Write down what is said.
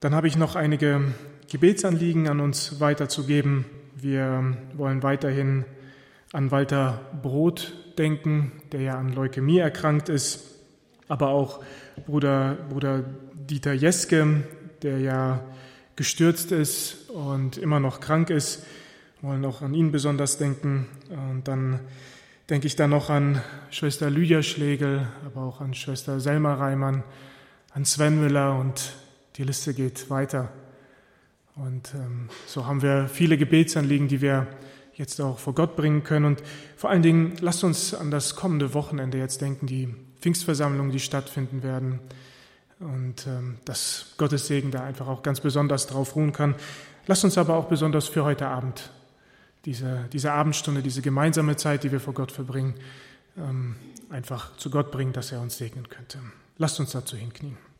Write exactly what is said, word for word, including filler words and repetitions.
Dann habe ich noch einige Gebetsanliegen an uns weiterzugeben. Wir wollen weiterhin an Walter Brot denken, der ja an Leukämie erkrankt ist, aber auch Bruder, Bruder Dieter Jeske, der ja gestürzt ist und immer noch krank ist. Wir wollen auch an ihn besonders denken. Und dann denke ich dann noch an Schwester Lydia Schlegel, aber auch an Schwester Selma Reimann, an Sven Müller, und die Liste geht weiter. Und ähm, so haben wir viele Gebetsanliegen, die wir jetzt auch vor Gott bringen können. Und vor allen Dingen, lasst uns an das kommende Wochenende jetzt denken, die Pfingstversammlungen, die stattfinden werden. Und ähm, dass Gottes Segen da einfach auch ganz besonders drauf ruhen kann. Lasst uns aber auch besonders für heute Abend, diese, diese Abendstunde, diese gemeinsame Zeit, die wir vor Gott verbringen, ähm, einfach zu Gott bringen, dass er uns segnen könnte. Lasst uns dazu hinknien.